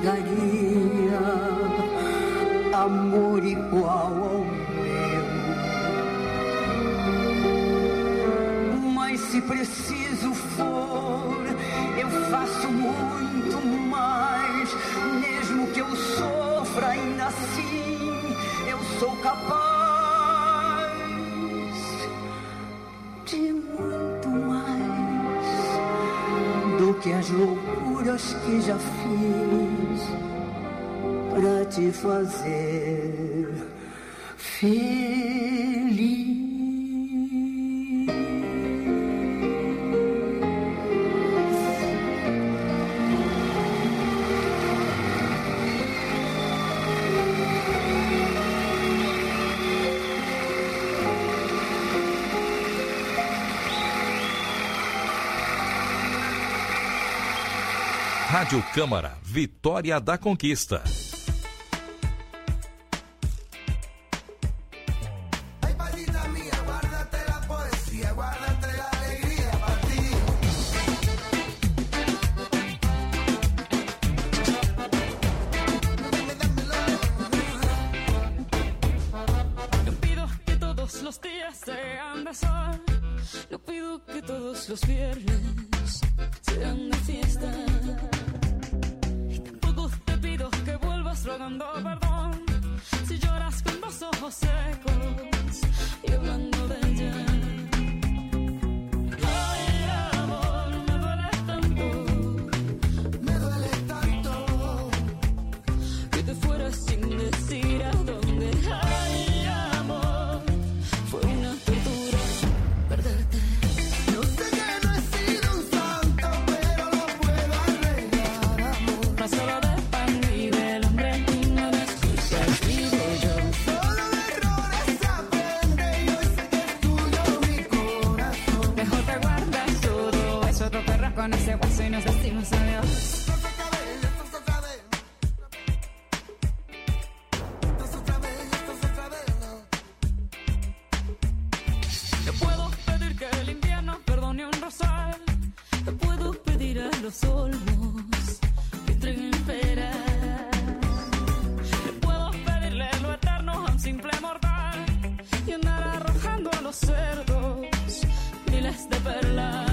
negaria amor igual ao meu. Mas se preciso for, eu faço muito mais. Mesmo que eu sofra, ainda assim eu sou capaz de muito mais do que as loucuras que já fiz pra te fazer feliz. Rádio Câmara, Vitória da Conquista. Yo pido que todos los días sean de sol. Yo pido que todos los viernes sean de fiesta. Que vuelvas rogando perdón si lloras con los ojos secos y hablando de ella. Ay, amor, me duele tanto que te fueras sin decir a dónde. Ay, amor, fue una tortura perderte. Yo sé que no he sido un santo, pero lo puedo arreglar, amor. No solo de con ese guaso y nos decimos adiós. Te puedo pedir que el invierno perdone un rosal. Te puedo pedir a los olmos que entreguen peras. Te puedo pedirle lo eterno a un simple mortal y andar arrojando a los cerdos miles de perlas.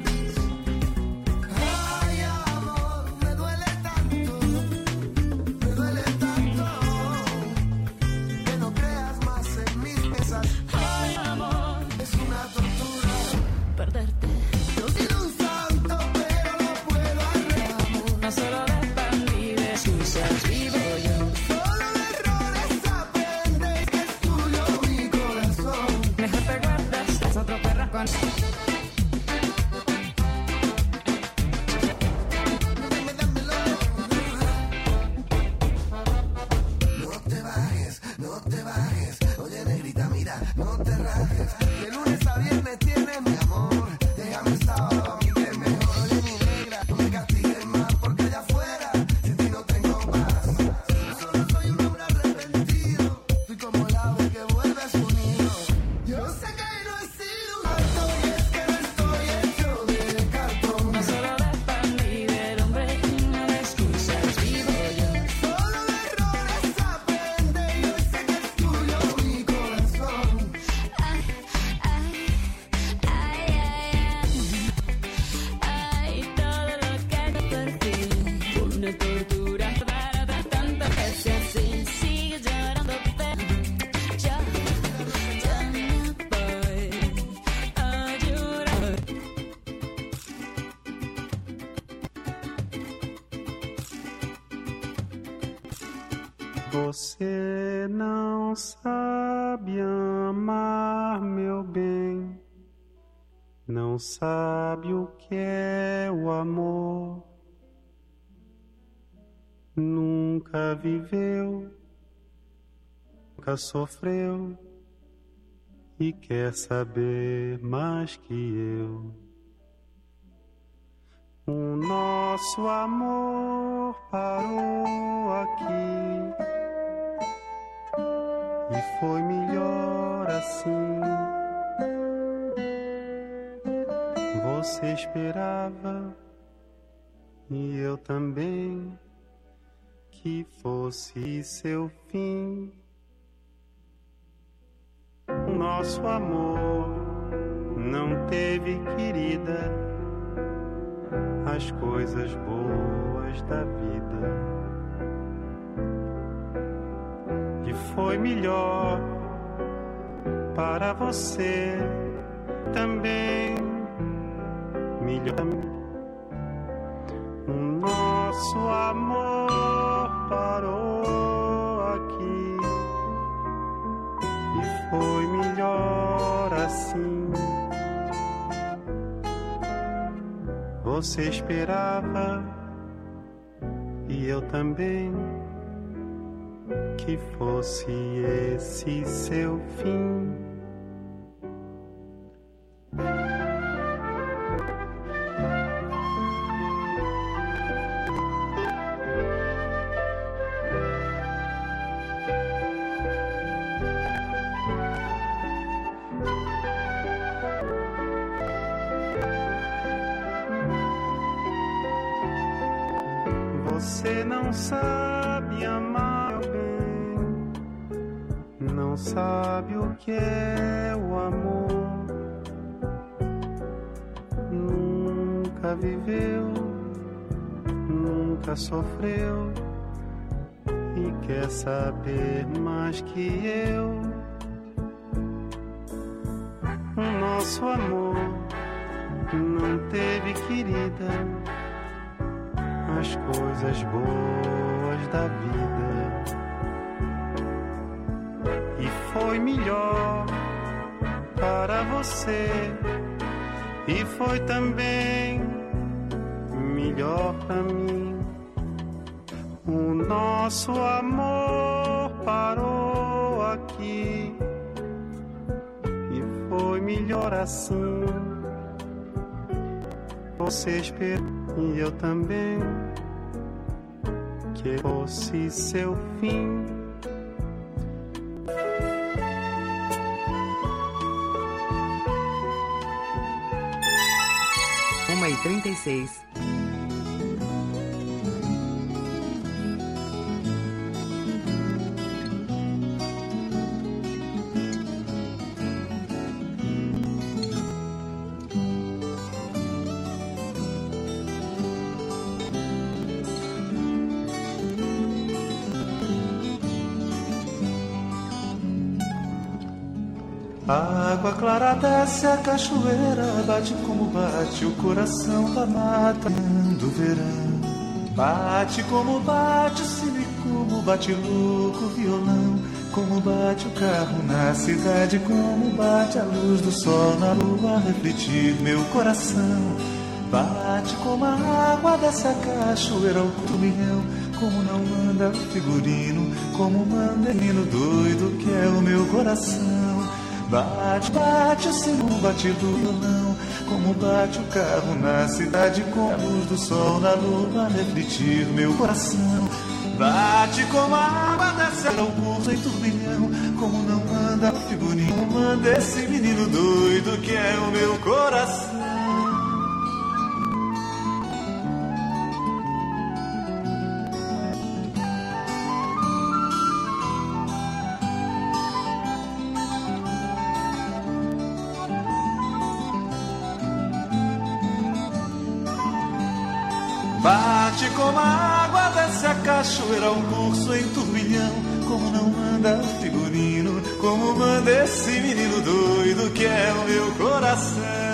Você não sabe amar, meu bem, não sabe o que é o amor, nunca viveu, nunca sofreu e quer saber mais que eu. O nosso amor parou aqui e foi melhor assim. Você esperava e eu também, que fosse seu fim. Nosso amor não teve, querida, as coisas boas da vida. E foi melhor para você também, melhor. O nosso amor parou aqui e foi melhor assim. Você esperava e eu também que fosse esse seu fim. Você não sabe amar bem, não sabe o que é o amor, nunca viveu, nunca sofreu e quer saber mais que eu. O nosso amor não teve, querida, as coisas boas da vida. E foi melhor para você, e foi também melhor para mim. O nosso amor parou aqui e foi melhor assim. Você esperou e eu também que fosse seu fim. Uma e 36. A água clara desce a cachoeira, bate como bate o coração da mata do verão. Bate como bate o cine, como bate louco o violão, como bate o carro na cidade, como bate a luz do sol na lua a refletir meu coração. Bate como a água desce a cachoeira ao turbilhão, como não manda o figurino, como manda o menino doido que é o meu coração. Bate, bate o sino, bate do violão, como bate o carro na cidade, com a luz do sol na lua a refletir meu coração. Bate como a água desce ao curso em turbilhão, como não manda o figurino, como manda esse menino doido que é o meu coração. Bate como a água desce a cachoeira ao curso em turbilhão, como não manda o figurino, como manda esse menino doido que é o meu coração.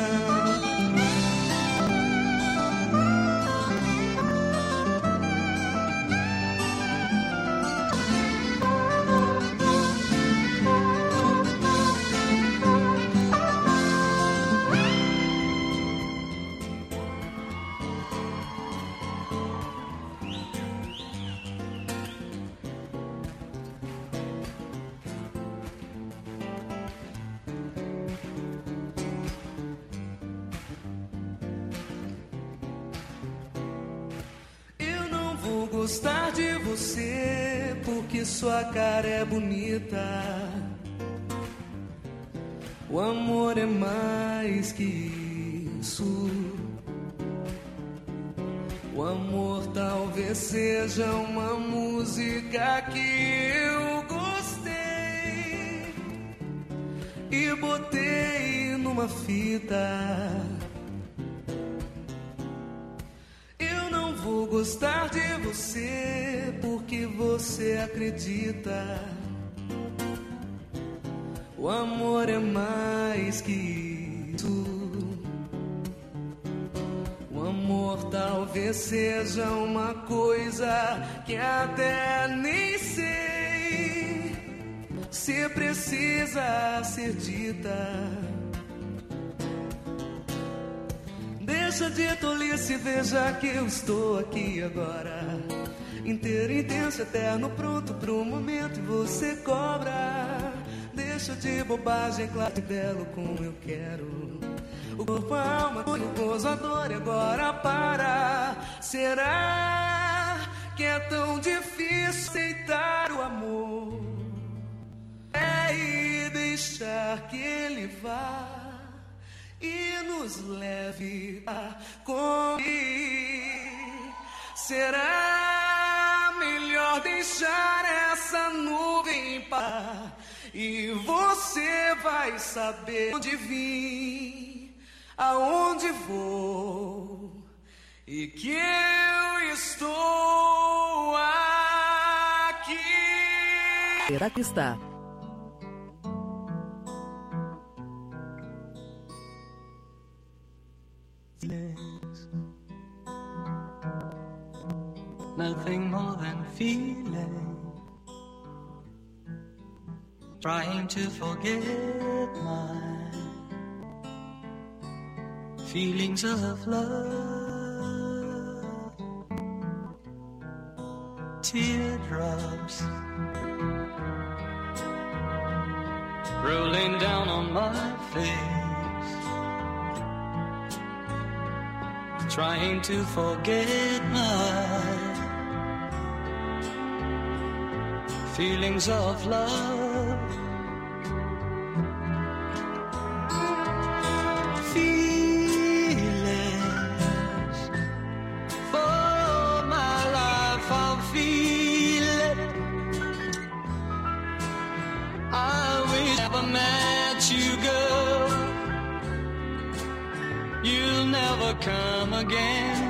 Gostar de você porque sua cara é bonita. O amor é mais que isso. O amor talvez seja uma música que eu gostei e botei numa fita. Eu não vou gostar de você porque você acredita. O amor é mais que isso. O amor talvez seja uma coisa que até nem sei se precisa ser dita. Deixa de tolice, veja que eu estou aqui agora, inteiro, intenso, eterno, pronto pro momento e você cobra. Deixa de bobagem, claro e belo como eu quero. O corpo, a alma, o gozo, a dor e agora para. Será que é tão difícil aceitar o amor? É ir deixar que ele vá e nos leve a convir. Será melhor deixar essa nuvem para e você vai saber onde vim, aonde vou e que eu estou aqui. Será que está? Nothing more than feeling, trying to forget my feelings of love. Teardrops rolling down on my face, trying to forget my feelings of love. Feelings for my life, I'll feel it. I wish I never met you, girl. You'll never come again.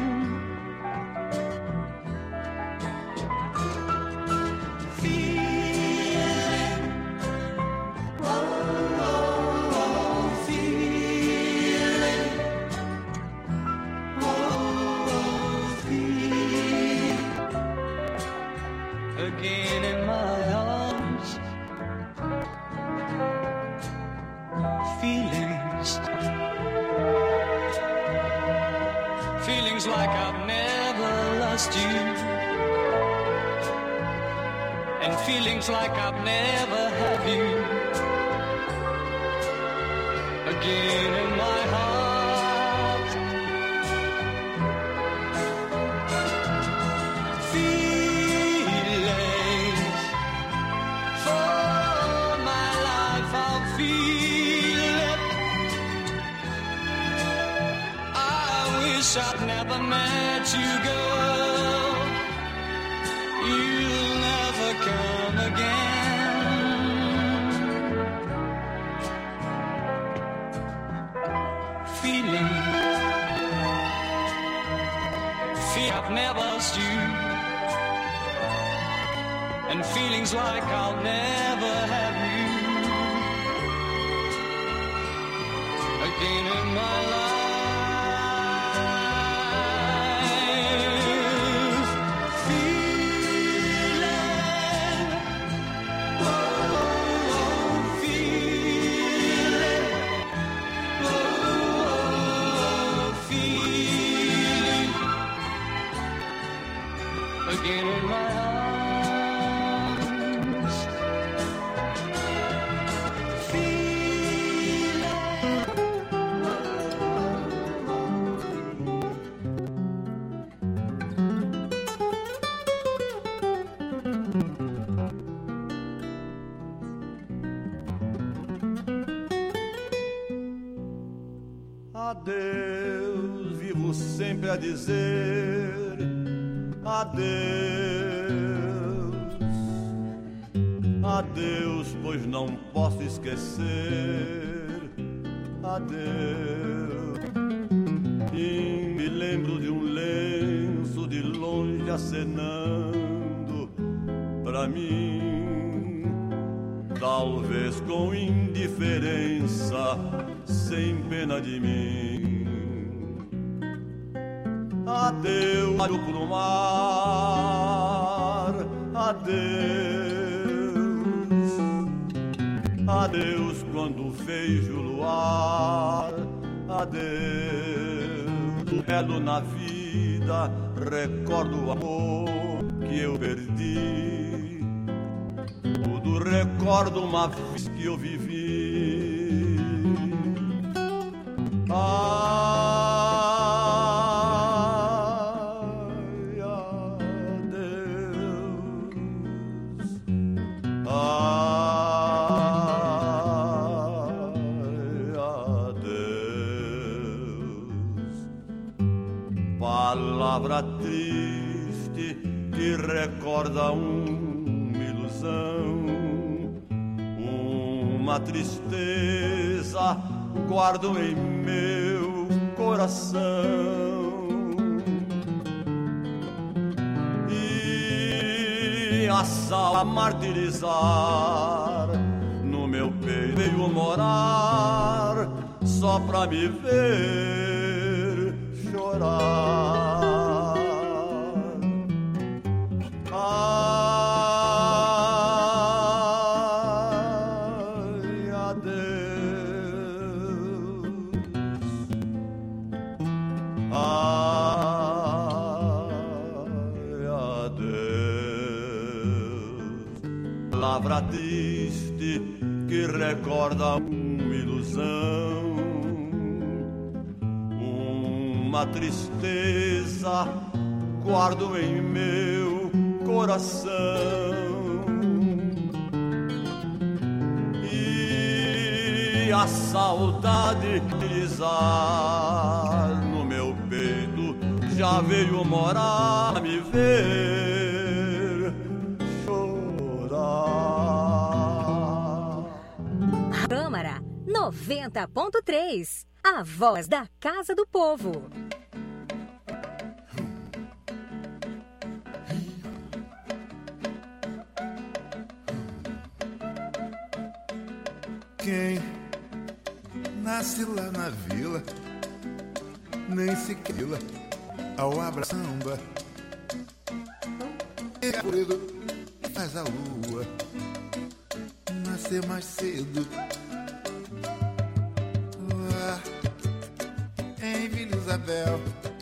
Again in my arms, feelings, feelings like I've never lost you, and feelings like I've never had you. Again in my heart, feelings for my life, I'll feel it. I wish I'd never met you, girl. You'll never come again. Feeling, I've never lost you, and feelings like I'll never have you again in my life. Feeling, oh, feeling, oh, feeling again in my arms. Adeus, vivo sempre a dizer Adeus, pois não posso esquecer. Adeus. E me lembro de um lenço de longe acenando pra mim, talvez com indiferença, sem pena de mim. Adeus, olho pro mar. Adeus. Adeus quando vejo o luar. Adeus, belo na vida, recordo o amor que eu perdi. Tudo recordo uma vez que eu vivi. Ai, adeus. Palavra triste que recorda uma ilusão, uma tristeza guardo em meu coração. E a sal martirizar no meu peito veio morar só pra me ver chorar. Ai, adeus. Ai, adeus. Palavra triste que recorda uma ilusão, uma tristeza guardo em meu coração. E a saudade deslizar no meu peito já veio morar, me ver chorar. Câmara 90.3, a voz da Casa do Povo. Quem nasce lá na vila nem se quila ao abraçar samba. É corrido e faz a lua nascer mais cedo. Lá em Vila Isabel